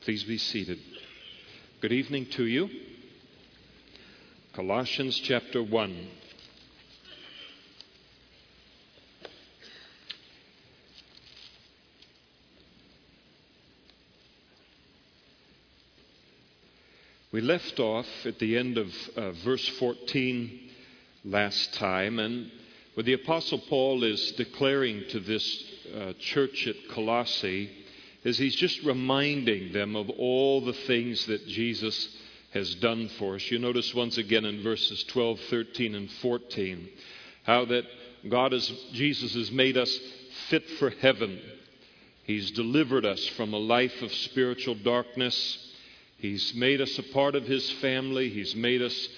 Please be seated. Good evening to you. Colossians chapter 1. We left off at the end of verse 14 last time, and where the Apostle Paul is declaring to this church at Colossae, as he's just reminding them of all the things that Jesus has done for us. You notice once again in verses 12, 13, and 14, how that Jesus has made us fit for heaven. He's delivered us from a life of spiritual darkness. He's made us a part of His family. He's made us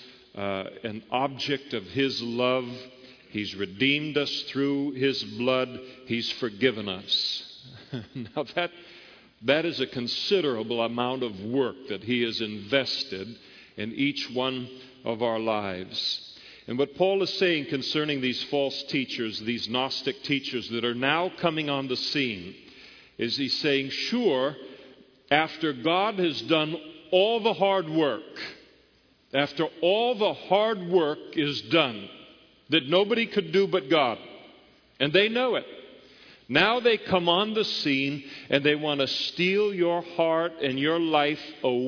an object of His love. He's redeemed us through His blood. He's forgiven us. Now that is a considerable amount of work that He has invested in each one of our lives. And what Paul is saying concerning these false teachers, these Gnostic teachers that are now coming on the scene, is he's saying, sure, after God has done all the hard work, after all the hard work is done that nobody could do but God, and they know it, now they come on the scene and they want to steal your heart and your life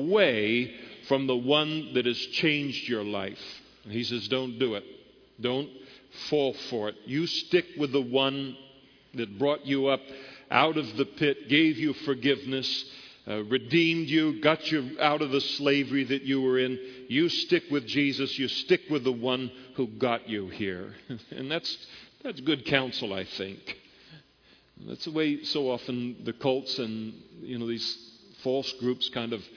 away from the one that has changed your life. And he says, don't do it. Don't fall for it. You stick with the one that brought you up out of the pit, gave you forgiveness, redeemed you, got you out of the slavery that you were in. You stick with Jesus. You stick with the one who got you here. And that's good counsel, I think. That's the way so often the cults and these false groups kind of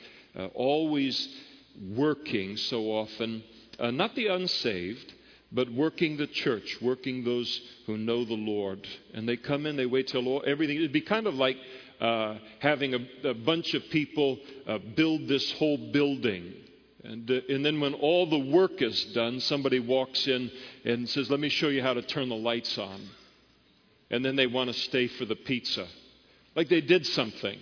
always working so often, not the unsaved, but working the church, working those who know the Lord. And they come in, they wait till everything. It'd be kind of like having a bunch of people build this whole building. And then when all the work is done, somebody walks in and says, let me show you how to turn the lights on. And then they want to stay for the pizza. Like they did something.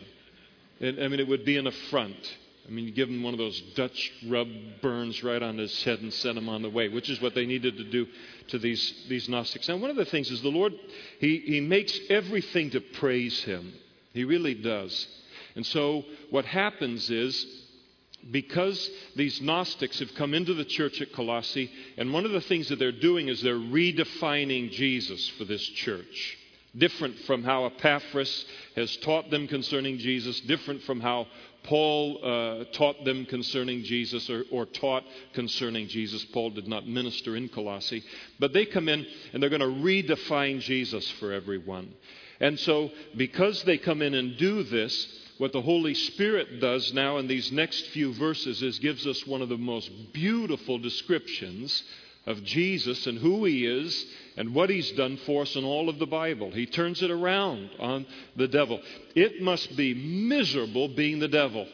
It would be an affront. You give him one of those Dutch rub burns right on his head and send him on the way, which is what they needed to do to these Gnostics. Now, one of the things is the Lord, He makes everything to praise Him. He really does. And so what happens is, because these Gnostics have come into the church at Colossae, and one of the things that they're doing is they're redefining Jesus for this church. Different from how Epaphras has taught them concerning Jesus, different from how Paul taught them concerning Jesus or taught concerning Jesus. Paul did not minister in Colossae. But they come in and they're going to redefine Jesus for everyone. And so because they come in and do this, what the Holy Spirit does now in these next few verses is gives us one of the most beautiful descriptions of Jesus and who He is and what He's done for us in all of the Bible. He turns it around on the devil. It must be miserable being the devil.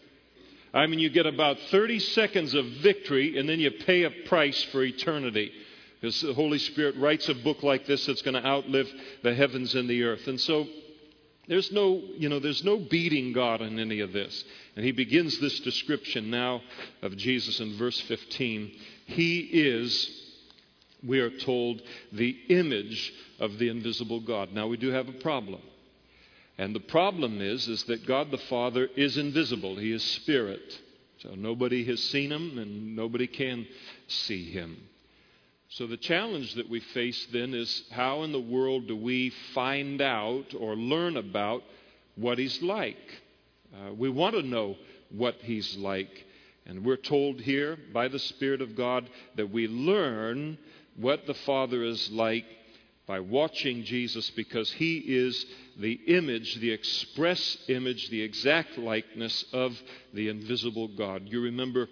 You get about 30 seconds of victory and then you pay a price for eternity. Because the Holy Spirit writes a book like this that's going to outlive the heavens and the earth. And so there's no beating God in any of this. And he begins this description now of Jesus in verse 15. He is, we are told, the image of the invisible God. Now we do have a problem. And the problem is that God the Father is invisible. He is spirit. So nobody has seen Him and nobody can see Him. So the challenge that we face then is, how in the world do we find out or learn about what He's like? We want to know what He's like. And we're told here by the Spirit of God that we learn what the Father is like by watching Jesus, because He is the image, the express image, the exact likeness of the invisible God. You remember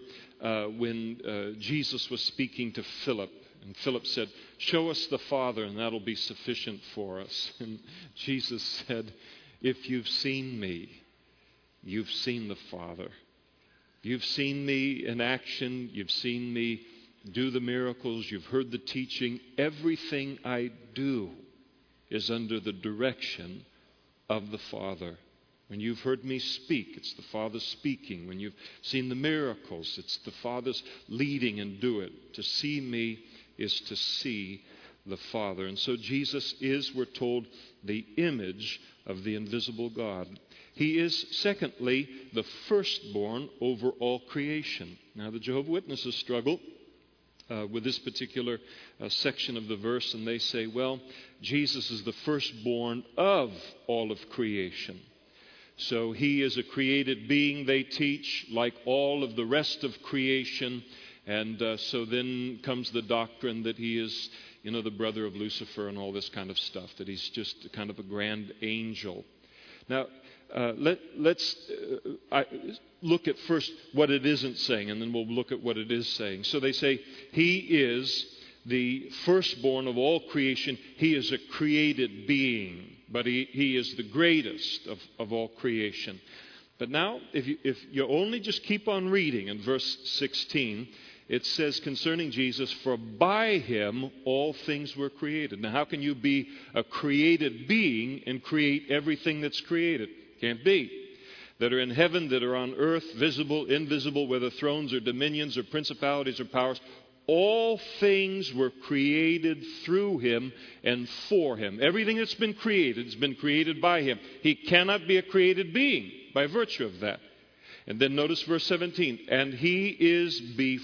when Jesus was speaking to Philip. And Philip said, show us the Father and that'll be sufficient for us. And Jesus said, if you've seen me, you've seen the Father. You've seen me in action. You've seen me do the miracles. You've heard the teaching. Everything I do is under the direction of the Father. When you've heard me speak, it's the Father speaking. When you've seen the miracles, it's the Father's leading and do it. To see me is to see the Father. And so Jesus is, we're told, the image of the invisible God. He is, secondly, the firstborn over all creation. Now, the Jehovah's Witnesses struggle with this particular section of the verse, and they say, well, Jesus is the firstborn of all of creation. So he is a created being, they teach, like all of the rest of creation. And so then comes the doctrine that he is, the brother of Lucifer and all this kind of stuff, that he's just kind of a grand angel. Now, let's look at first what it isn't saying, and then we'll look at what it is saying. So they say he is the firstborn of all creation. He is a created being, but he is the greatest of all creation. But now, if you only just keep on reading in verse 16, it says concerning Jesus, for by him all things were created. Now, how can you be a created being and create everything that's created? Can't be. That are in heaven, that are on earth, visible, invisible, whether thrones or dominions or principalities or powers, all things were created through him and for him. Everything that's been created has been created by him. He cannot be a created being by virtue of that. And then notice verse 17. And he is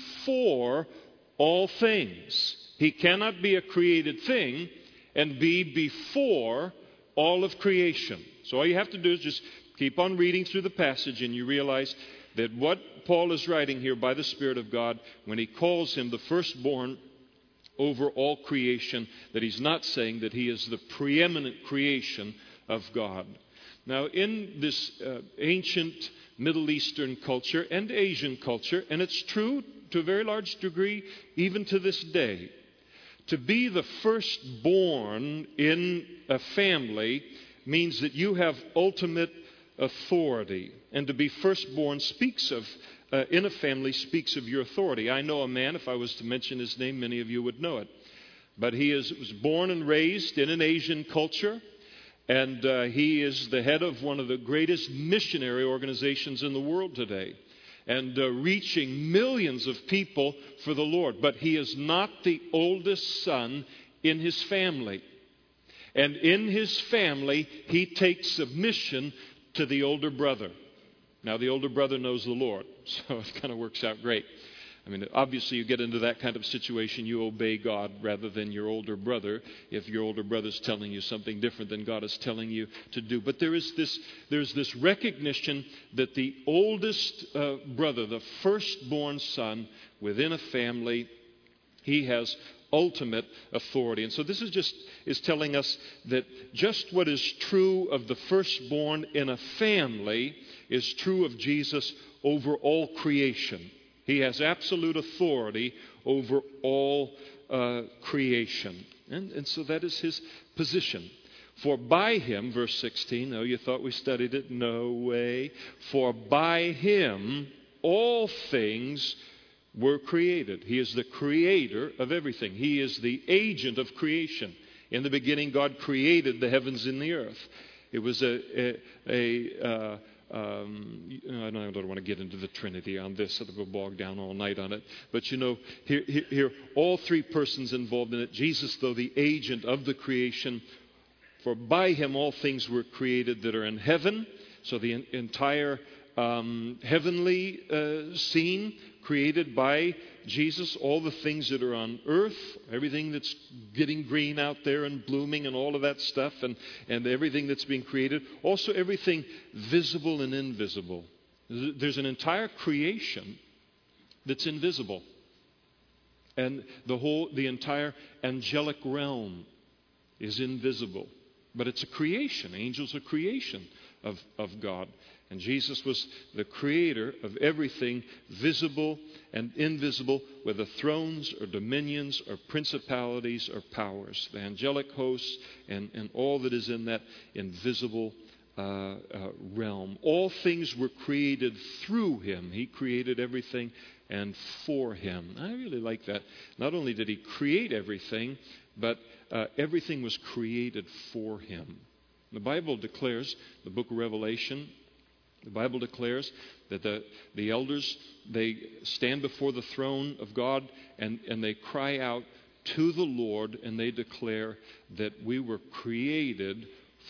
before all things. He cannot be a created thing and be before all of creation. So all you have to do is just keep on reading through the passage, and you realize that what Paul is writing here by the Spirit of God, when he calls him the firstborn over all creation, that he's not saying that he is the preeminent creation of God. Now, in this ancient Middle Eastern culture and Asian culture, and it's true to a very large degree even to this day, to be the firstborn in a family means that you have ultimate authority. And to be firstborn speaks of, in a family, speaks of your authority. I know a man, if I was to mention his name, many of you would know it. But he was born and raised in an Asian culture. And he is the head of one of the greatest missionary organizations in the world today. And reaching millions of people for the Lord. But he is not the oldest son in his family. And in his family, he takes submission to the older brother. Now, the older brother knows the Lord, so it kind of works out great. I mean, obviously, you get into that kind of situation, you obey God rather than your older brother, if your older brother's telling you something different than God is telling you to do. But there's this recognition that the oldest brother, the firstborn son within a family, he has ultimate authority. And so this is telling us that just what is true of the firstborn in a family is true of Jesus over all creation. He has absolute authority over all creation. And so that is his position. For by him, verse 16, oh, you thought we studied it? No way. For by him all things were created. He is the creator of everything. He is the agent of creation. In the beginning, God created the heavens and the earth. It was I don't want to get into the Trinity on this. I'll go bog down all night on it. But here, all three persons involved in it. Jesus, though the agent of the creation, for by him all things were created that are in heaven. So the entire heavenly scene created by Jesus, all the things that are on earth, everything that's getting green out there and blooming and all of that stuff, and everything that's being created, also everything visible and invisible. There's an entire creation that's invisible. And the entire angelic realm is invisible. But it's a creation. Angels are creation of God. And Jesus was the creator of everything visible and invisible, whether thrones or dominions or principalities or powers, the angelic hosts and all that is in that invisible realm. All things were created through him. He created everything and for him. I really like that. Not only did he create everything, but everything was created for him. The Bible declares, the book of Revelation, The Bible declares that the elders, they stand before the throne of God and they cry out to the Lord, and they declare that we were created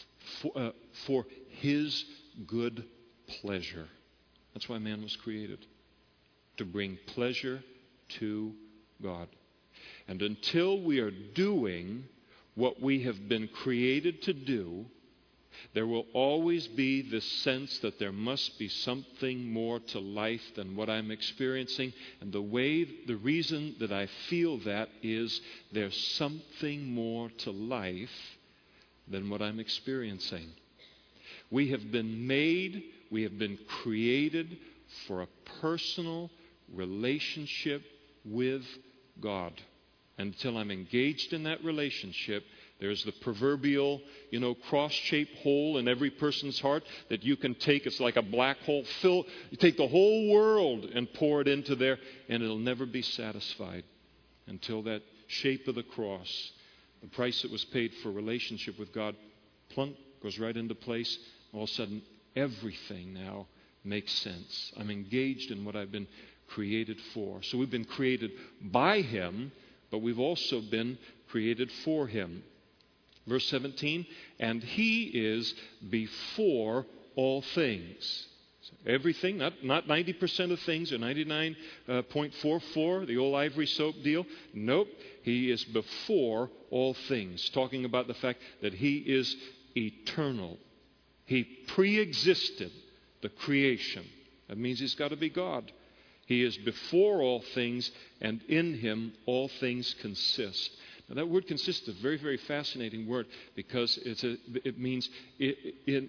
for His good pleasure. That's why man was created, to bring pleasure to God. And until we are doing what we have been created to do, there will always be this sense that there must be something more to life than what I'm experiencing. And the reason that I feel that is there's something more to life than what I'm experiencing. We have been created for a personal relationship with God. Until I'm engaged in that relationship, there's the proverbial, cross-shaped hole in every person's heart that you can take. It's like a black hole. You take the whole world and pour it into there, and it'll never be satisfied until that shape of the cross, the price that was paid for relationship with God, plunk, goes right into place. All of a sudden, everything now makes sense. I'm engaged in what I've been created for. So we've been created by Him, but we've also been created for Him. Verse 17, and He is before all things. So everything, not 90% of things or 99.44, the old ivory soap deal. Nope, He is before all things. Talking about the fact that He is eternal. He pre-existed the creation. That means He's got to be God. He is before all things, and in Him all things consist. Now that word consist is a very, very fascinating word, because it means in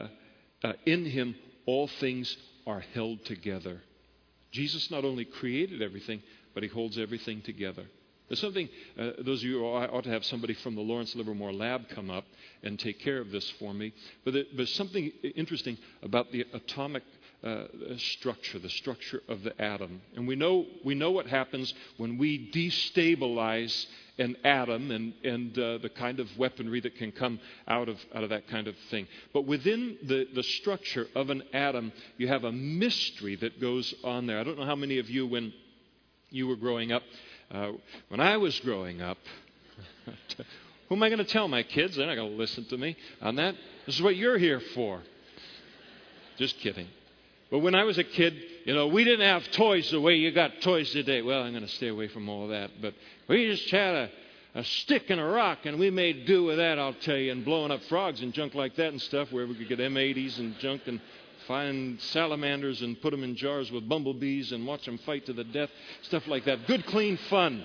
Him all things are held together. Jesus not only created everything, but He holds everything together. There's something, those of you who ought to have somebody from the Lawrence Livermore Lab come up and take care of this for me. But there's something interesting about the atomic structure, the structure of the atom. And we know what happens when we destabilize an atom and the kind of weaponry that can come out of that kind of thing. But within the structure of an atom, you have a mystery that goes on there. I don't know how many of you, when you were growing up, when I was growing up, who am I going to tell my kids? They're not going to listen to me on that. This is what you're here for. Just kidding. But when I was a kid, we didn't have toys the way you got toys today. Well, I'm going to stay away from all that. But we just had a stick and a rock, and we made do with that, I'll tell you, and blowing up frogs and junk like that and stuff, where we could get M80s and junk and find salamanders and put them in jars with bumblebees and watch them fight to the death, stuff like that. Good, clean fun.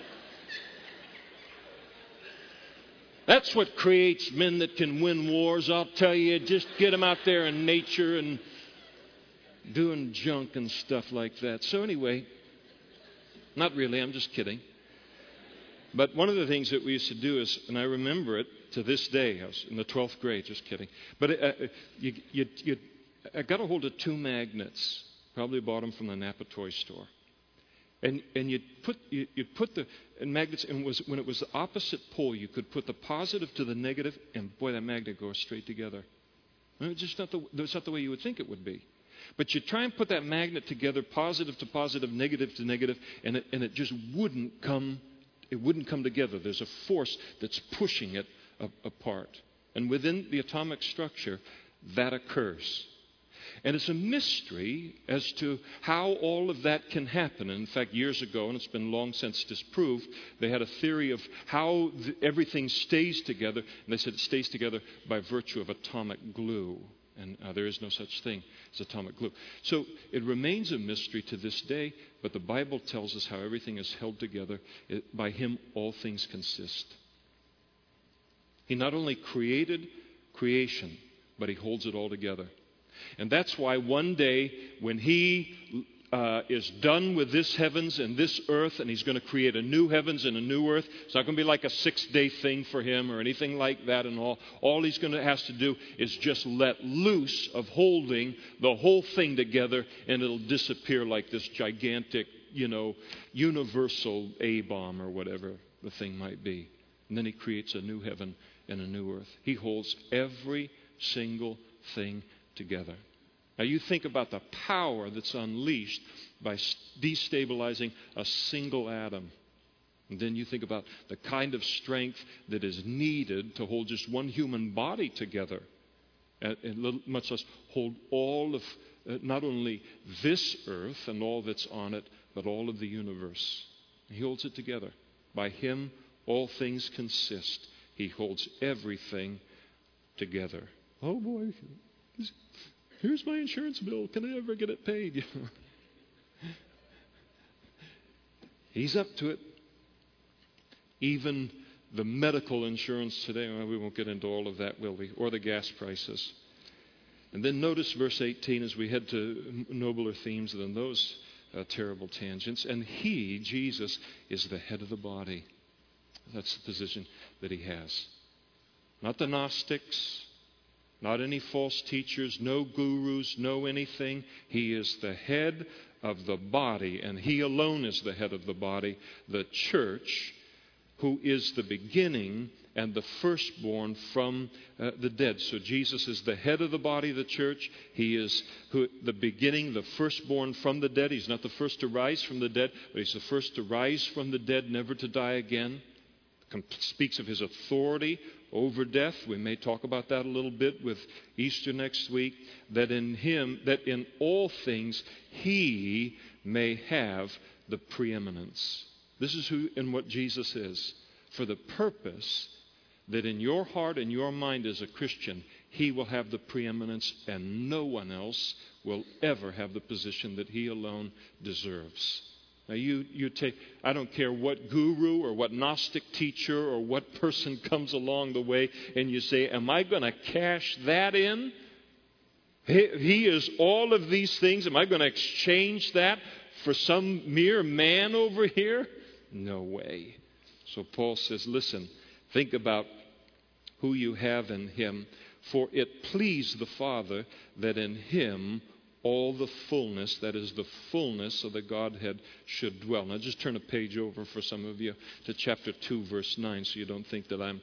That's what creates men that can win wars, I'll tell you. Just get them out there in nature and doing junk and stuff like that. So anyway, not really, I'm just kidding. But one of the things that we used to do is, and I remember it to this day, I was in the 12th grade, just kidding. But I got a hold of 2 magnets, probably bought them from the Napa toy store. And you'd put the magnets, and when it was the opposite pole, you could put the positive to the negative, and boy, that magnet goes straight together. It's just not the way you would think it would be. But you try and put that magnet together, positive to positive, negative to negative, and it just wouldn't come. It wouldn't come together. There's a force that's pushing it apart. And within the atomic structure, that occurs. And it's a mystery as to how all of that can happen. And in fact, years ago, and it's been long since disproved, they had a theory of how everything stays together. And they said it stays together by virtue of atomic glue. And there is no such thing as atomic glue. So it remains a mystery to this day, but the Bible tells us how everything is held together. By Him, all things consist. He not only created creation, but He holds it all together. And that's why one day when He is done with this heavens and this earth, and He's going to create a new heavens and a new earth. It's not going to be like a 6-day thing for Him or anything like that and all. All He's going to has to do is just let loose of holding the whole thing together, and it'll disappear like this gigantic, universal A-bomb or whatever the thing might be. And then He creates a new heaven and a new earth. He holds every single thing together. Now you think about the power that's unleashed by destabilizing a single atom. And then you think about the kind of strength that is needed to hold just one human body together, and much less hold all of not only this earth and all that's on it, but all of the universe. He holds it together. By Him, all things consist. He holds everything together. Oh boy, here's my insurance bill. Can I ever get it paid? He's up to it. Even the medical insurance today, well, we won't get into all of that, will we? Or the gas prices. And then notice verse 18 as we head to nobler themes than those terrible tangents. And He, Jesus, is the head of the body. That's the position that He has. Not the Gnostics, not any false teachers, no gurus, no anything. He is the head of the body, and He alone is the head of the body, the church, who is the beginning and the firstborn from the dead. So Jesus is the head of the body of the church. He is the beginning, the firstborn from the dead. He's not the first to rise from the dead, but He's the first to rise from the dead, never to die again. Speaks of His authority over death. We may talk about that a little bit with Easter next week. That in Him, that in all things, He may have the preeminence. This is who and what Jesus is, for the purpose that in your heart and your mind as a Christian, He will have the preeminence, and no one else will ever have the position that He alone deserves. Now you take, I don't care what guru or what Gnostic teacher or what person comes along the way, and you say, am I going to cash that in? He is all of these things. Am I going to exchange that for some mere man over here? No way. So Paul says, listen, think about who you have in Him. For it pleased the Father that in Him all the fullness, that is the fullness of the Godhead, should dwell. Now just turn a page over for some of you to chapter 2, verse 9, so you don't think that I'm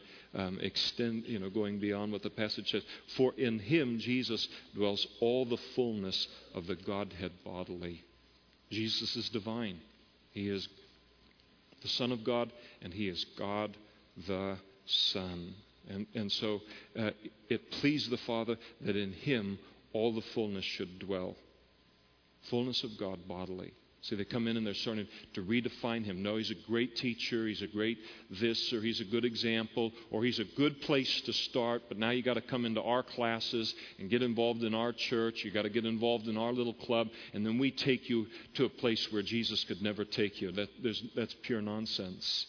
going beyond what the passage says. For in Him, Jesus, dwells all the fullness of the Godhead bodily. Jesus is divine. He is the Son of God, and He is God the Son. And so it pleased the Father that in Him all the fullness should dwell. Fullness of God bodily. See, they come in and they're starting to redefine Him. No, He's a great teacher, He's a great this, or He's a good example, or He's a good place to start, but now you got to come into our classes and get involved in our church. You got to get involved in our little club, and then we take you to a place where Jesus could never take you. That's pure nonsense.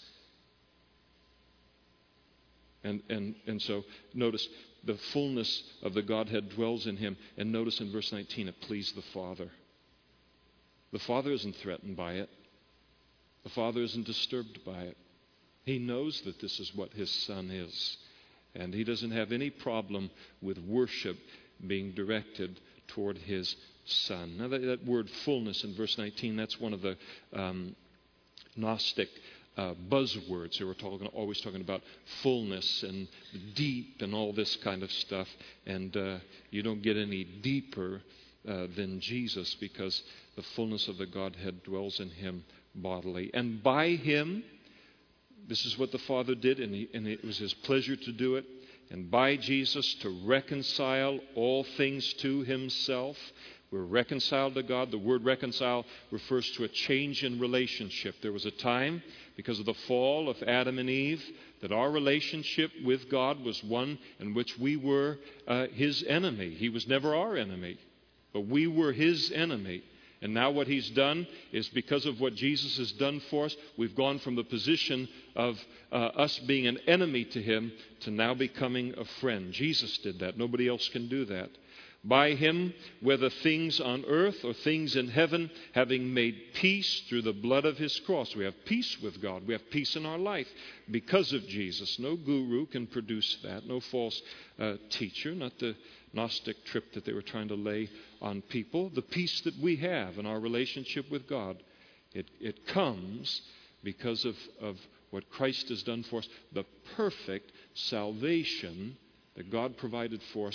And so notice the fullness of the Godhead dwells in Him, and notice in verse 19 it pleased the Father. The Father isn't threatened by it. The Father isn't disturbed by it. He knows that this is what His Son is. And He doesn't have any problem with worship being directed toward His Son. Now that word fullness in verse 19, that's one of the Gnostic buzzwords. They were always talking about fullness and deep and all this kind of stuff. And you don't get any deeper than Jesus, because the fullness of the Godhead dwells in Him bodily. And by Him, this is what the Father did, and it was His pleasure to do it. And by Jesus, to reconcile all things to Himself. We're reconciled to God. The word reconcile refers to a change in relationship. There was a time, because of the fall of Adam and Eve, that our relationship with God was one in which we were His enemy. He was never our enemy, but we were His enemy. And now what He's done is, because of what Jesus has done for us, we've gone from the position of us being an enemy to Him to now becoming a friend. Jesus did that. Nobody else can do that. By Him, whether things on earth or things in heaven, having made peace through the blood of His cross. We have peace with God. We have peace in our life because of Jesus. No guru can produce that. No false teacher. Not the Gnostic trip that they were trying to lay on people. The peace that we have in our relationship with God, it comes because of what Christ has done for us. The perfect salvation that God provided for us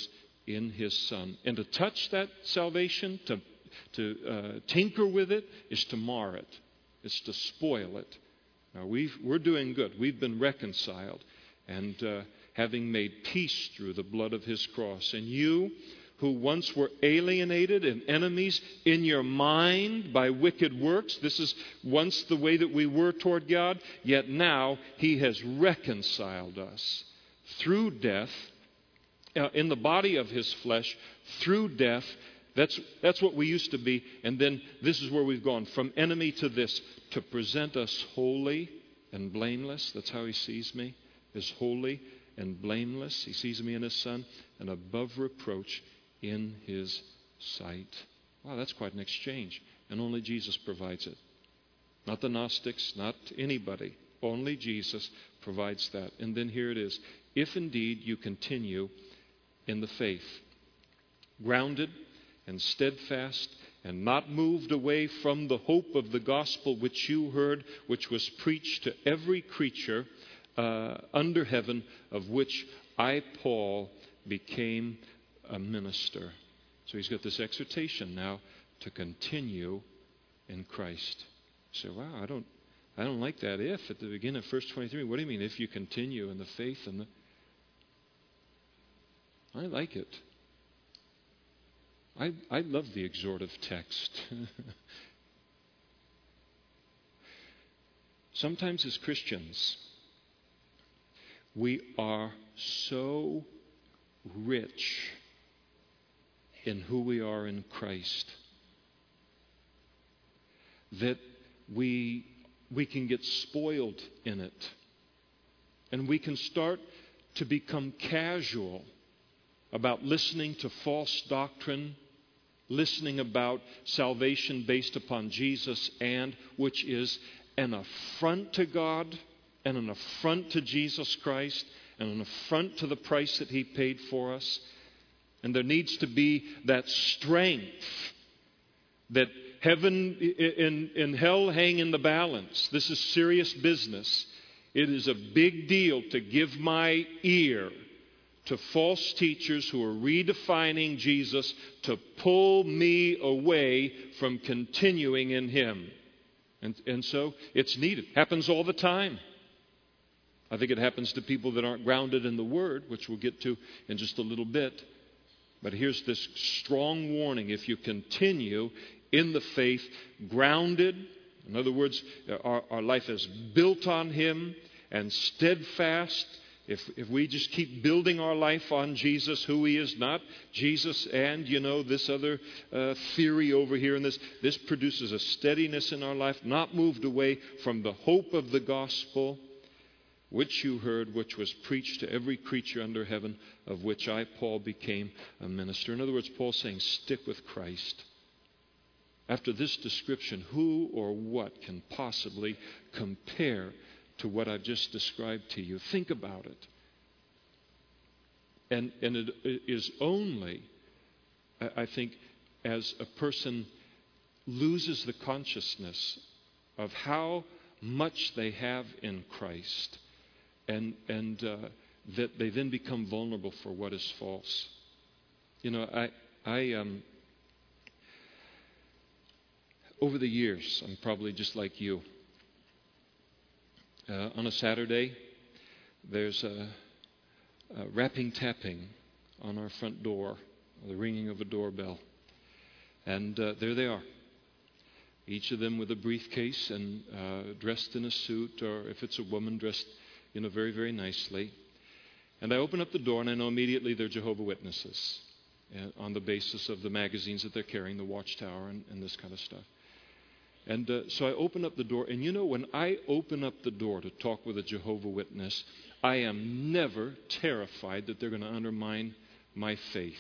in His Son. And to touch that salvation, to tinker with it, is to mar it. It's to spoil it. Now, we're doing good. We've been reconciled and having made peace through the blood of His cross. And you, who once were alienated and enemies in your mind by wicked works, this is once the way that we were toward God, yet now He has reconciled us through death, in the body of His flesh, through death. That's what we used to be. And then this is where we've gone, from enemy to this, to present us holy and blameless. That's how He sees me, as holy and blameless. He sees me in His Son, and above reproach in His sight. Wow, that's quite an exchange. And only Jesus provides it. Not the Gnostics, not anybody. Only Jesus provides that. And then here it is. If indeed you continue in the faith, grounded and steadfast, and not moved away from the hope of the gospel which you heard, which was preached to every creature under heaven, of which I, Paul, became a minister. So he's got this exhortation now to continue in Christ. You say, wow, I don't like that if at the beginning of verse 23. What do you mean, if you continue in the faith and the... I like it. I love the exhortive text. Sometimes as Christians, we are so rich in who we are in Christ that we can get spoiled in it. And we can start to become casual about listening to false doctrine, listening about salvation based upon Jesus, and which is an affront to God and an affront to Jesus Christ and an affront to the price that He paid for us. And there needs to be that strength that heaven and hell hang in the balance. This is serious business. It is a big deal to give my ear to false teachers who are redefining Jesus to pull me away from continuing in Him. And so it's needed. Happens all the time. I think it happens to people that aren't grounded in the Word, which we'll get to in just a little bit. But here's this strong warning. If you continue in the faith, grounded, in other words, our life is built on Him, and steadfast, if we just keep building our life on Jesus, who He is, not Jesus and, this other theory over here, and this produces a steadiness in our life, not moved away from the hope of the gospel, which you heard, which was preached to every creature under heaven, of which I, Paul, became a minister. In other words, Paul's saying, stick with Christ. After this description, who or what can possibly compare to what I've just described to you? Think about it. And it is only, I think, as a person loses the consciousness of how much they have in Christ, and that they then become vulnerable for what is false. Over the years, I'm probably just like you. On a Saturday, there's a rapping, tapping on our front door, the ringing of a doorbell. And there they are. Each of them with a briefcase and dressed in a suit, or if it's a woman, dressed, very, very nicely. And I open up the door, and I know immediately they're Jehovah's Witnesses, on the basis of the magazines that they're carrying, the Watchtower and this kind of stuff. And so I open up the door, and when I open up the door to talk with a Jehovah's Witness, I am never terrified that they're going to undermine my faith.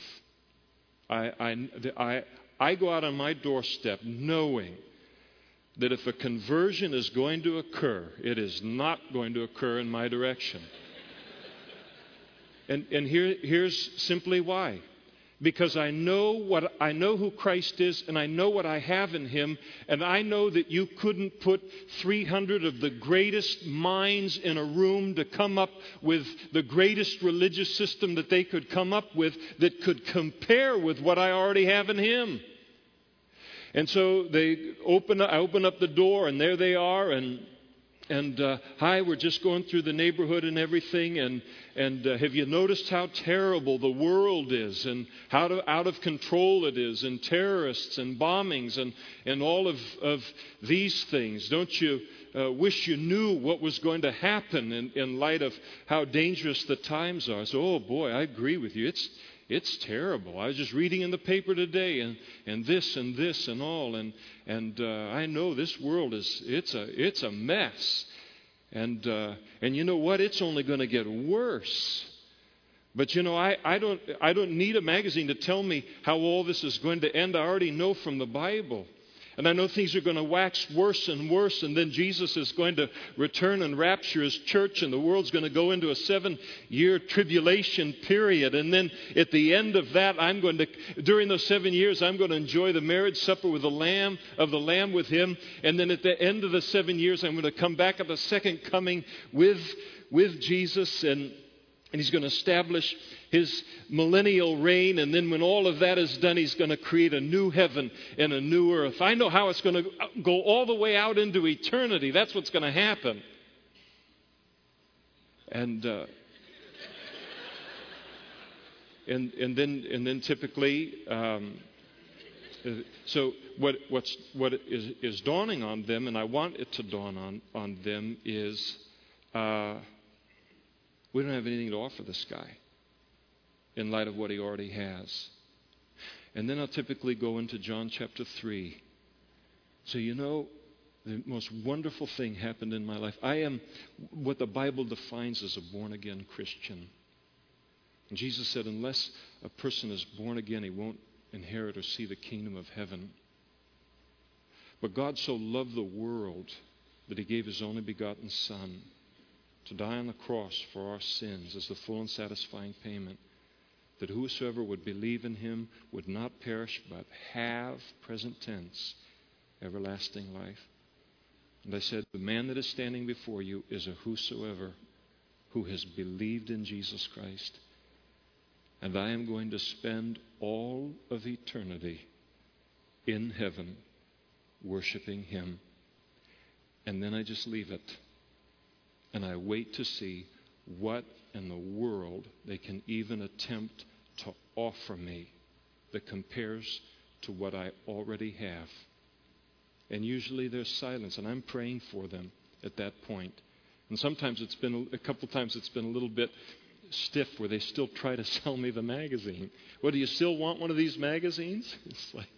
I go out on my doorstep knowing that if a conversion is going to occur, it is not going to occur in my direction. And here's simply why. because I know who Christ is, and I know what I have in Him, and I know that you couldn't put 300 of the greatest minds in a room to come up with the greatest religious system that they could come up with that could compare with what I already have in Him. And so I open up the door, and there they are, and hi, we're just going through the neighborhood and everything, and have you noticed how terrible the world is, and how out of control it is, and terrorists and bombings and all of these things? Don't you wish you knew what was going to happen in light of how dangerous the times are? So, oh boy, I agree with you. It's terrible. I was just reading in the paper today, and this and all, and I know this world it's a mess, and you know what? It's only going to get worse. But you know, I don't need a magazine to tell me how all this is going to end. I already know from the Bible. And I know things are going to wax worse and worse, and then Jesus is going to return and rapture His church, and the world's going to go into a 7-year tribulation period. And then at the end of that, during those 7 years, I'm going to enjoy the marriage supper with the Lamb with Him. And then at the end of the 7 years, I'm going to come back at the second coming with Jesus, and He's going to establish His millennial reign. And then when all of that is done, He's going to create a new heaven and a new earth. I know how it's going to go all the way out into eternity. That's what's going to happen. And then typically, so what is dawning on them, and I want it to dawn on them, is we don't have anything to offer this guy in light of what he already has. And then I'll typically go into John chapter 3. So you know, the most wonderful thing happened in my life. I am what the Bible defines as a born-again Christian. And Jesus said, unless a person is born again, he won't inherit or see the kingdom of heaven. But God so loved the world that He gave His only begotten Son to die on the cross for our sins as the full and satisfying payment, that whosoever would believe in Him would not perish but have, present tense, everlasting life. And I said, the man that is standing before you is a whosoever who has believed in Jesus Christ. And I am going to spend all of eternity in heaven worshiping Him. And then I just leave it. And I wait to see what in the world they can even attempt to offer me that compares to what I already have. And usually there's silence, and I'm praying for them at that point. And sometimes a couple times it's been a little bit stiff where they still try to sell me the magazine. Well, do you still want one of these magazines? It's like,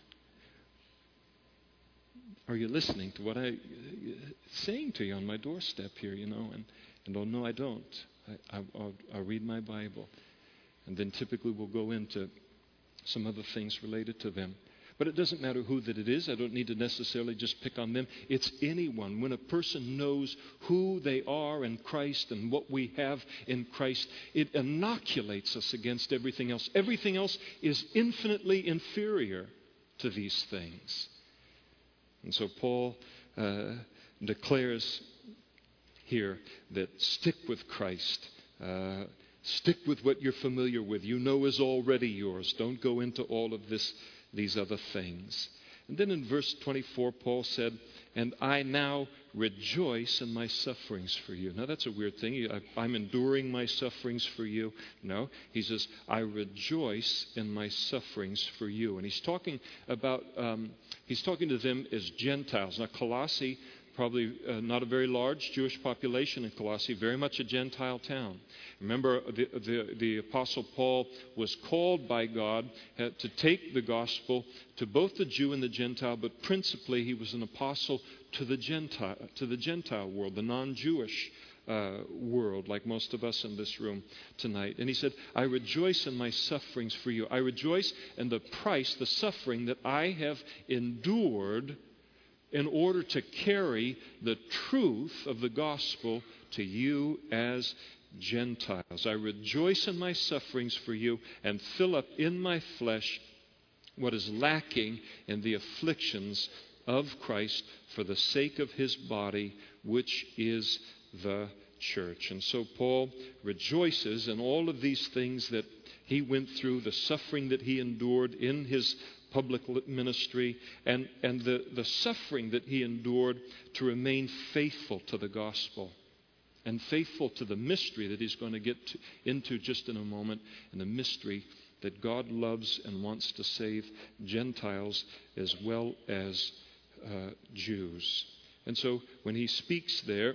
are you listening to what I'm saying to you on my doorstep here, you know? And oh, no, I don't. I'll read my Bible. And then typically we'll go into some other things related to them. But it doesn't matter who that it is. I don't need to necessarily just pick on them. It's anyone. When a person knows who they are in Christ and what we have in Christ, it inoculates us against everything else. Everything else is infinitely inferior to these things. And so Paul declares here that stick with Christ. Stick with what you're familiar with. You know is already yours. Don't go into all of these other things. And then in verse 24, Paul said, and I now rejoice in my sufferings for you. Now that's a weird thing. I'm enduring my sufferings for you. No, he says, I rejoice in my sufferings for you. And he's talking to them as Gentiles. Now Colossae, probably not a very large Jewish population in Colossae, very much a Gentile town. Remember, the Apostle Paul was called by God to take the gospel to both the Jew and the Gentile, but principally he was an apostle to the Gentile world, the non-Jewish world, like most of us in this room tonight. And he said, I rejoice in my sufferings for you. I rejoice in the price, the suffering that I have endured in order to carry the truth of the gospel to you as Gentiles. I rejoice in my sufferings for you and fill up in my flesh what is lacking in the afflictions of Christ for the sake of his body, which is the church. And so Paul rejoices in all of these things that he went through, the suffering that he endured in his public ministry, and the suffering that he endured to remain faithful to the gospel and faithful to the mystery that he's going to get into just in a moment, and the mystery that God loves and wants to save Gentiles as well as Jews. And so when he speaks there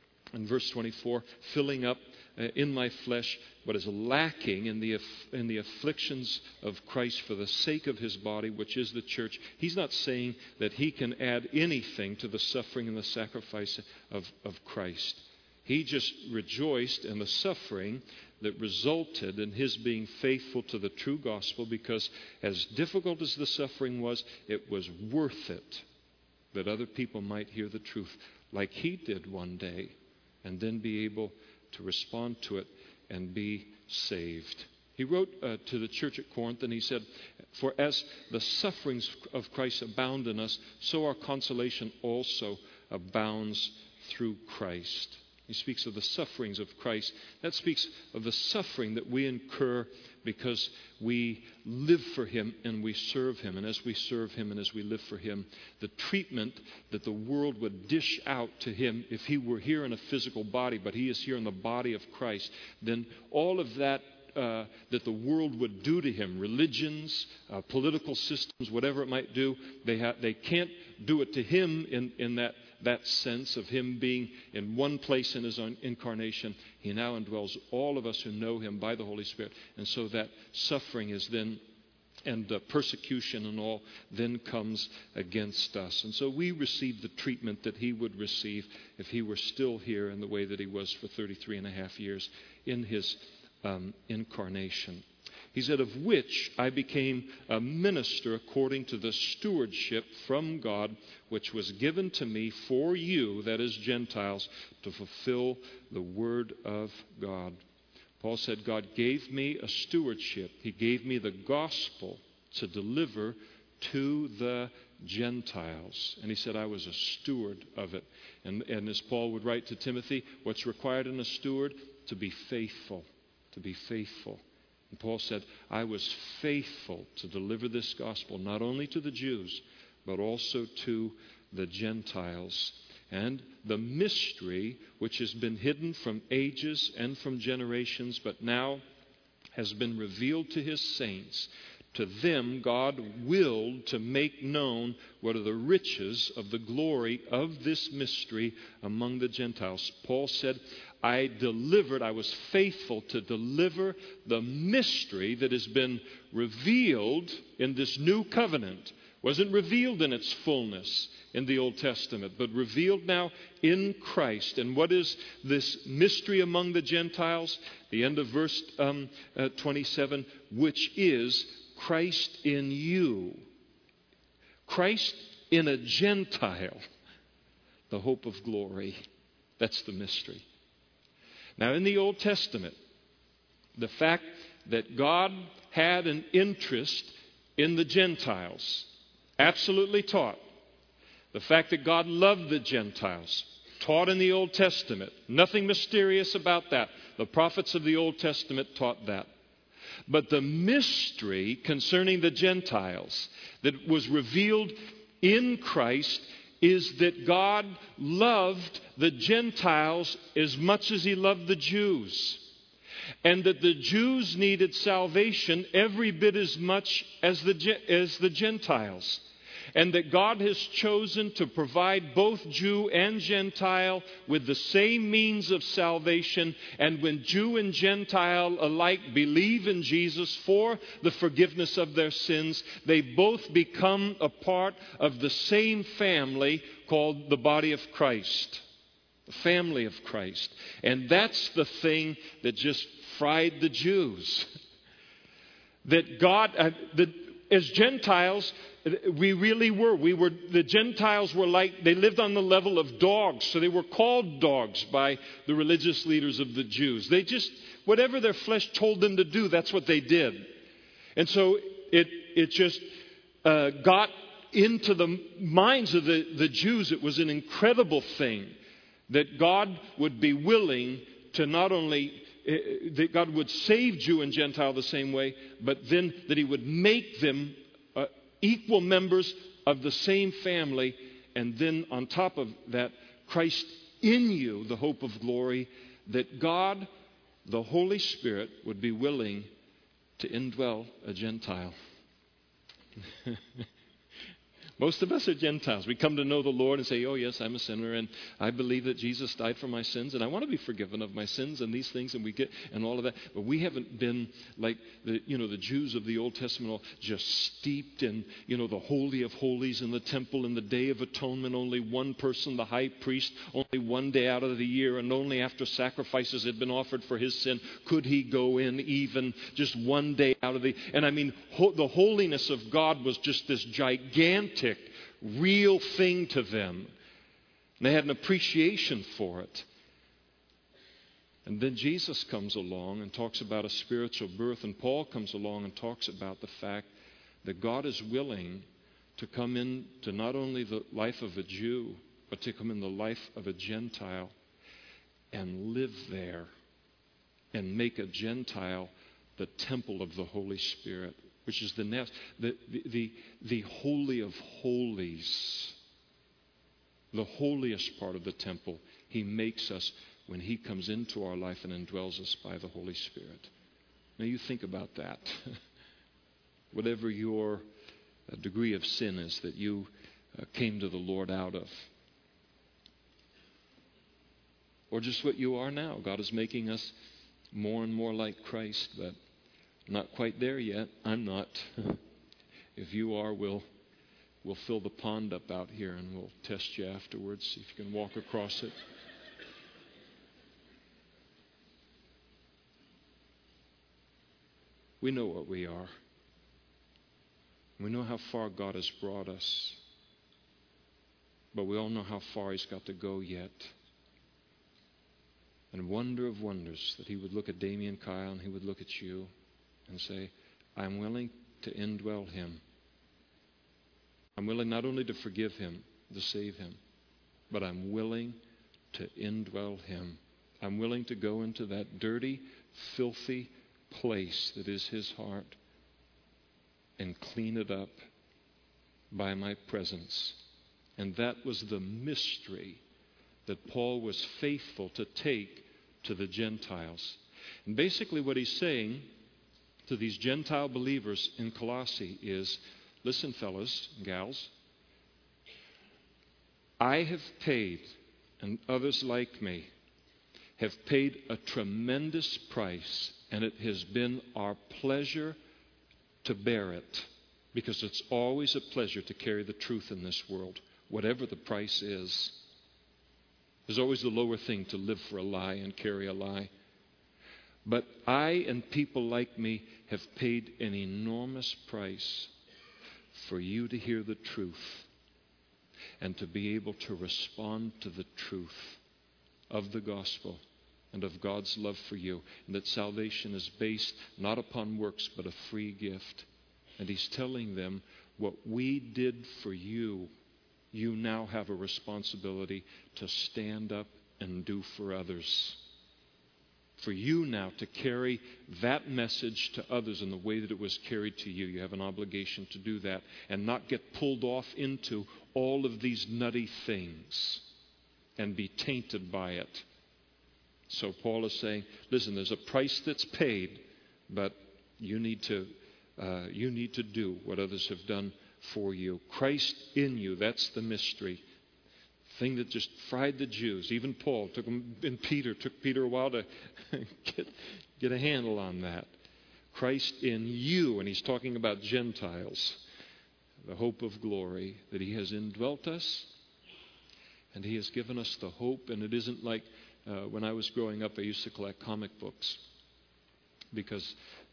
in verse 24, filling up in my flesh what is lacking in the afflictions of Christ for the sake of his body, which is the church, he's not saying that he can add anything to the suffering and the sacrifice of Christ. He just rejoiced in the suffering that resulted in his being faithful to the true gospel, because as difficult as the suffering was, it was worth it that other people might hear the truth like he did one day and then be able to respond to it and be saved. He wrote to the church at Corinth, and he said, "For as the sufferings of Christ abound in us, so our consolation also abounds through Christ." He speaks of the sufferings of Christ. That speaks of the suffering that we incur because we live for him and we serve him. And as we serve him and as we live for him, the treatment that the world would dish out to him if he were here in a physical body, but he is here in the body of Christ, then all of that that the world would do to him, religions, political systems, whatever it might do, they can't do it to him in that sense of him being in one place in his own incarnation. He now indwells all of us who know him by the Holy Spirit. And so that suffering is then, and persecution and all, then comes against us. And so we receive the treatment that he would receive if he were still here in the way that he was for 33 and a half years in his incarnation. He said, "Of which I became a minister according to the stewardship from God, which was given to me for you," that is Gentiles, "to fulfill the word of God." Paul said, God gave me a stewardship. He gave me the gospel to deliver to the Gentiles. And he said I was a steward of it. And as Paul would write to Timothy, what's required in a steward? To be faithful. To be faithful. And Paul said, I was faithful to deliver this gospel, not only to the Jews, but also to the Gentiles. And the mystery, which has been hidden from ages and from generations, but now has been revealed to his saints. To them God willed to make known what are the riches of the glory of this mystery among the Gentiles. Paul said, I was faithful to deliver the mystery that has been revealed in this new covenant. Wasn't revealed in its fullness in the Old Testament, but revealed now in Christ. And what is this mystery among the Gentiles? The end of verse 27, which is Christ in you. Christ in a Gentile, the hope of glory. That's the mystery. Now, in the Old Testament, the fact that God had an interest in the Gentiles, absolutely taught. The fact that God loved the Gentiles, taught in the Old Testament. Nothing mysterious about that. The prophets of the Old Testament taught that. But the mystery concerning the Gentiles that was revealed in Christ is that God loved the Gentiles as much as he loved the Jews. And that the Jews needed salvation every bit as much as the Gentiles. And that God has chosen to provide both Jew and Gentile with the same means of salvation. And when Jew and Gentile alike believe in Jesus for the forgiveness of their sins, they both become a part of the same family called the body of Christ. The family of Christ. And that's the thing that just fried the Jews. That God... as Gentiles, we really were. The Gentiles were like, they lived on the level of dogs. So they were called dogs by the religious leaders of the Jews. They just, whatever their flesh told them to do, that's what they did. And so it just got into the minds of the Jews. It was an incredible thing that God would be willing to not only that God would save Jew and Gentile the same way, but then that He would make them equal members of the same family. And then on top of that, Christ in you, the hope of glory, that God, the Holy Spirit, would be willing to indwell a Gentile. Most of us are Gentiles. We come to know the Lord and say, oh yes, I'm a sinner and I believe that Jesus died for my sins and I want to be forgiven of my sins and these things, and we get and all of that. But we haven't been like the Jews of the Old Testament, all just steeped in the Holy of Holies in the temple in the Day of Atonement. Only one person, the high priest, only one day out of the year, and only after sacrifices had been offered for his sin could he go in, even just one day out of the. And I mean, the holiness of God was just this gigantic, real thing to them. And they had an appreciation for it. And then Jesus comes along and talks about a spiritual birth, and Paul comes along and talks about the fact that God is willing to come into not only the life of a Jew, but to come in the life of a Gentile and live there and make a Gentile the temple of the Holy Spirit, which is the Holy of Holies, the holiest part of the temple. He makes us when He comes into our life and indwells us by the Holy Spirit. Now you think about that. Whatever your degree of sin is that you came to the Lord out of, or just what you are now. God is making us more and more like Christ, but not quite there yet. I'm not. If you are, we'll fill the pond up out here and we'll test you afterwards, see if you can walk across it. We know what we are. We know how far God has brought us. But we all know how far He's got to go yet. And wonder of wonders that He would look at Damien Kyle and He would look at you and say, I'm willing to indwell him. I'm willing not only to forgive him, to save him, but I'm willing to indwell him. I'm willing to go into that dirty, filthy place that is his heart and clean it up by my presence. And that was the mystery that Paul was faithful to take to the Gentiles. And basically what he's saying to these Gentile believers in Colossae is, listen, fellas and gals, I have paid, and others like me, have paid a tremendous price, and it has been our pleasure to bear it, because it's always a pleasure to carry the truth in this world, whatever the price is. There's always the lower thing to live for a lie and carry a lie. But I and people like me have paid an enormous price for you to hear the truth and to be able to respond to the truth of the gospel and of God's love for you, and that salvation is based not upon works but a free gift. And He's telling them, what we did for you, you now have a responsibility to stand up and do for others. For you now to carry that message to others in the way that it was carried to you. You have an obligation to do that and not get pulled off into all of these nutty things and be tainted by it. So Paul is saying, listen, there's a price that's paid, but you need to do what others have done for you. Christ in you, that's the mystery. Thing that just fried the Jews. Even Paul took Peter a while to get a handle on that. Christ in you, and he's talking about Gentiles, the hope of glory, that He has indwelt us, and He has given us the hope. And it isn't like when I was growing up, I used to collect comic books, because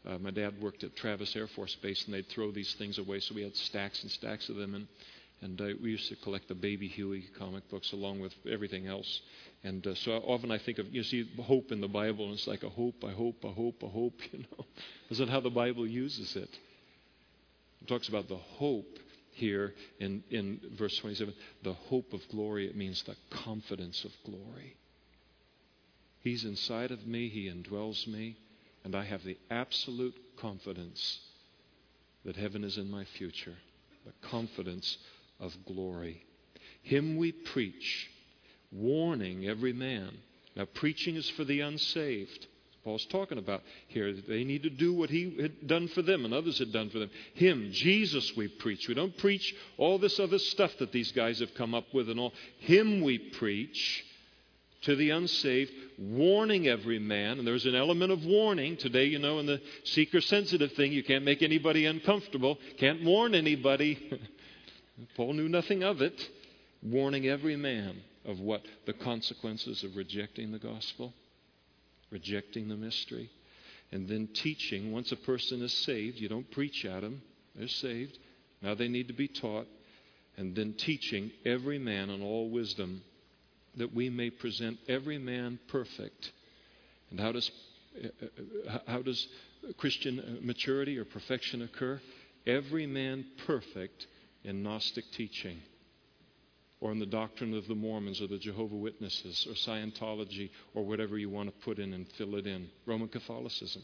My dad worked at Travis Air Force Base, and they'd throw these things away, so we had stacks and stacks of them. And we used to collect the Baby Huey comic books along with everything else. And so often I think of, you see, hope in the Bible, and it's like a hope, I hope, a hope, a hope, Is that how the Bible uses it? It talks about the hope here in verse 27. The hope of glory, it means the confidence of glory. He's inside of me, He indwells me, and I have the absolute confidence that heaven is in my future. The confidence of glory. Him we preach, warning every man. Now, preaching is for the unsaved. Paul's talking about here that they need to do what He had done for them and others had done for them. Him, Jesus, we preach. We don't preach all this other stuff that these guys have come up with and all. Him we preach to the unsaved, warning every man. And there's an element of warning. Today, in the seeker-sensitive thing, you can't make anybody uncomfortable. Can't warn anybody. Paul knew nothing of it. Warning every man of what? The consequences of rejecting the gospel, rejecting the mystery, and then teaching. Once a person is saved, you don't preach at them. They're saved. Now they need to be taught. And then teaching every man in all wisdom, that we may present every man perfect. And how does Christian maturity or perfection occur? Every man perfect in Gnostic teaching, or in the doctrine of the Mormons or the Jehovah's Witnesses or Scientology or whatever you want to put in and fill it in. Roman Catholicism.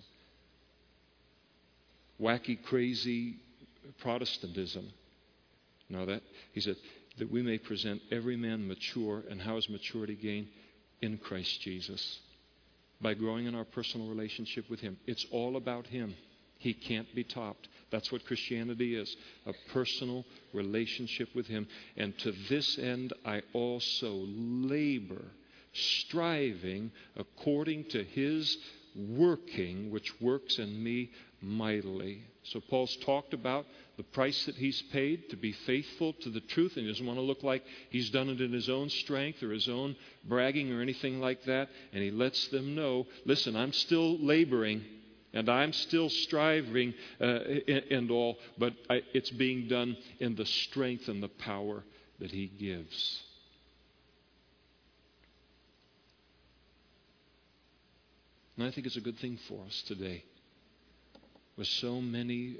Wacky, crazy Protestantism. No, he said, that we may present every man mature. And how is maturity gained? In Christ Jesus. By growing in our personal relationship with Him. It's all about Him. He can't be topped. That's what Christianity is, a personal relationship with Him. And to this end, I also labor, striving according to His working, which works in me mightily. So Paul's talked about the price that he's paid to be faithful to the truth, and he doesn't want to look like he's done it in his own strength or his own bragging or anything like that. And he lets them know, listen, I'm still laboring. And I'm still striving and all, but it's being done in the strength and the power that He gives. And I think it's a good thing for us today. With so many,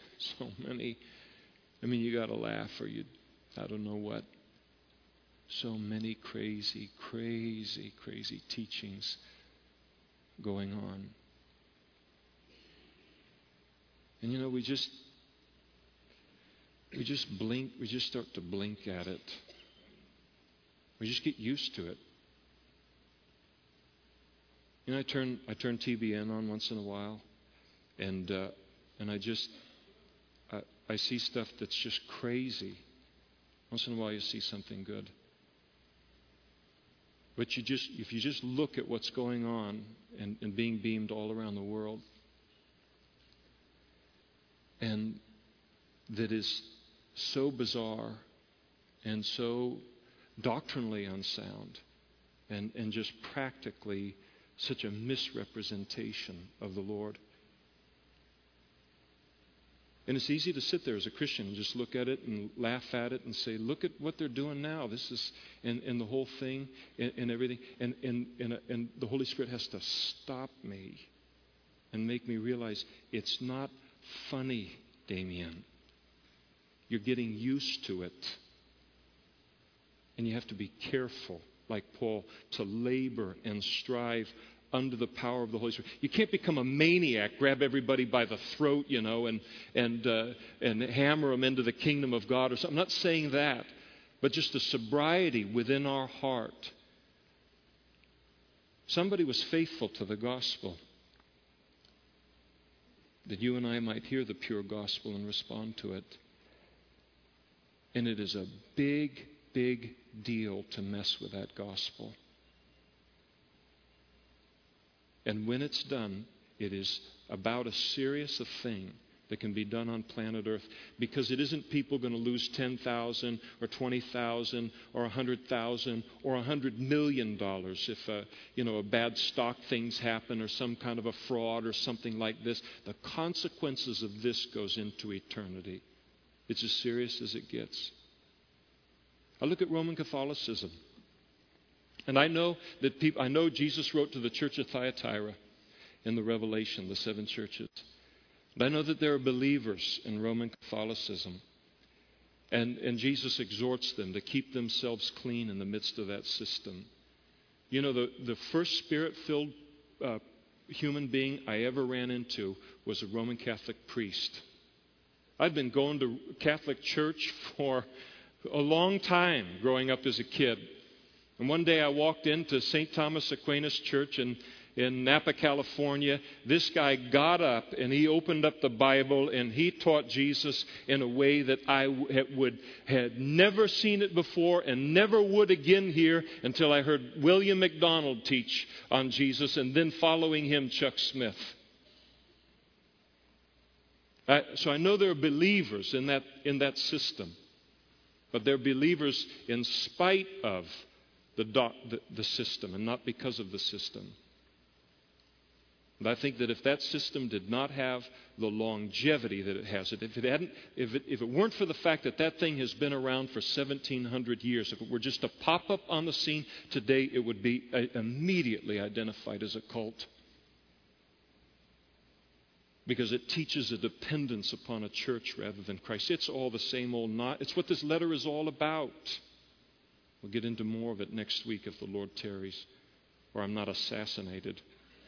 I mean, you got to laugh or I don't know what. So many crazy teachings going on. And we just blink, we just start to blink at it. We just get used to it. I turn TBN on once in a while, and I see stuff that's just crazy. Once in a while you see something good. But if you just look at what's going on and being beamed all around the world, and that is so bizarre and so doctrinally unsound and just practically such a misrepresentation of the Lord. And it's easy to sit there as a Christian and just look at it and laugh at it and say, look at what they're doing now. This is, and the whole thing and everything. And the Holy Spirit has to stop me and make me realize it's not funny, Damien. You're getting used to it. And you have to be careful, like Paul, to labor and strive under the power of the Holy Spirit. You can't become a maniac, grab everybody by the throat, and hammer them into the kingdom of God or something. I'm not saying that, but just a sobriety within our heart. Somebody was faithful to the gospel, that you and I might hear the pure gospel and respond to it. And it is a big deal to mess with that gospel. And when it's done, it is about as serious a thing that can be done on planet Earth, because it isn't people going to lose $10,000 or $20,000 or $100,000 or $100 million if a bad stock things happen or some kind of a fraud or something like this. The consequences of this goes into eternity. It's as serious as it gets. I look at Roman Catholicism, and I know Jesus wrote to the church of Thyatira in the Revelation, the 7 churches. And I know that there are believers in Roman Catholicism. And Jesus exhorts them to keep themselves clean in the midst of that system. You know, the first Spirit-filled human being I ever ran into was a Roman Catholic priest. I'd been going to Catholic church for a long time growing up as a kid. And one day I walked into St. Thomas Aquinas Church in Napa, California. This guy got up and he opened up the Bible and he taught Jesus in a way that I had never seen it before and never would again here until I heard William MacDonald teach on Jesus, and then following him, Chuck Smith. So I know there are believers in that system, but they're believers in spite of the system and not because of the system. And I think that if that system did not have the longevity that it has, if it weren't for the fact that thing has been around for 1,700 years, if it were just to pop up on the scene today, it would be immediately identified as a cult. Because it teaches a dependence upon a church rather than Christ. It's all the same old knot. It's what this letter is all about. We'll get into more of it next week if the Lord tarries, or I'm not assassinated.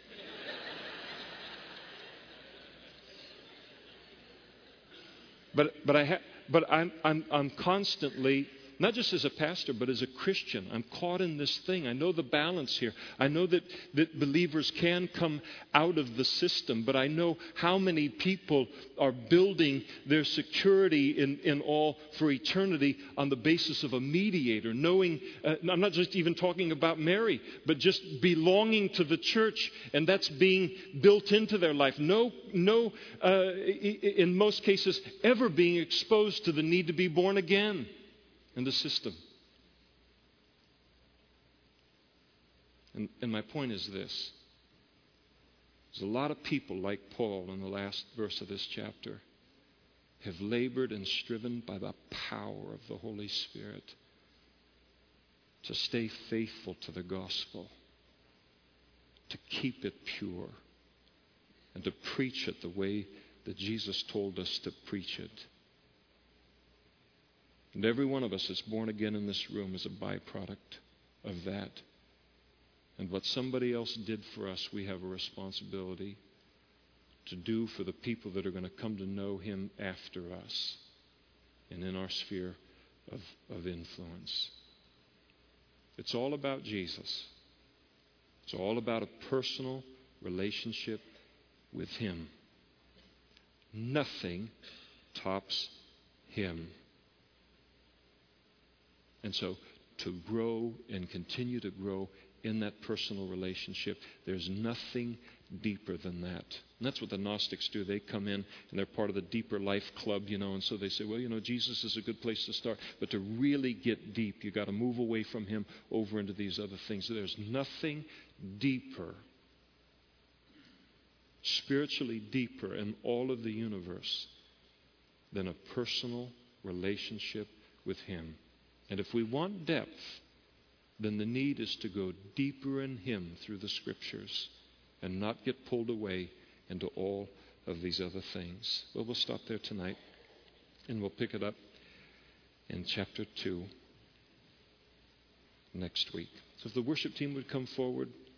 But I'm constantly, not just as a pastor, but as a Christian, I'm caught in this thing. I know the balance here. I know that believers can come out of the system, but I know how many people are building their security in all for eternity on the basis of a mediator, knowing, I'm not just even talking about Mary, but just belonging to the church, and that's being built into their life. No, in most cases, ever being exposed to the need to be born again. In the system. And my point is this. There's a lot of people like Paul in the last verse of this chapter have labored and striven by the power of the Holy Spirit to stay faithful to the gospel, to keep it pure, and to preach it the way that Jesus told us to preach it. And every one of us that's born again in this room is a byproduct of that. And what somebody else did for us, we have a responsibility to do for the people that are going to come to know Him after us and in our sphere of influence. It's all about Jesus. It's all about a personal relationship with Him. Nothing tops Him. And so to grow and continue to grow in that personal relationship, there's nothing deeper than that. And that's what the Gnostics do. They come in and they're part of the deeper life club, and so they say, well, Jesus is a good place to start. But to really get deep, you've got to move away from Him over into these other things. There's nothing deeper, spiritually deeper in all of the universe than a personal relationship with Him. And if we want depth, then the need is to go deeper in Him through the Scriptures and not get pulled away into all of these other things. Well, we'll stop there tonight, and we'll pick it up in chapter 2 next week. So if the worship team would come forward.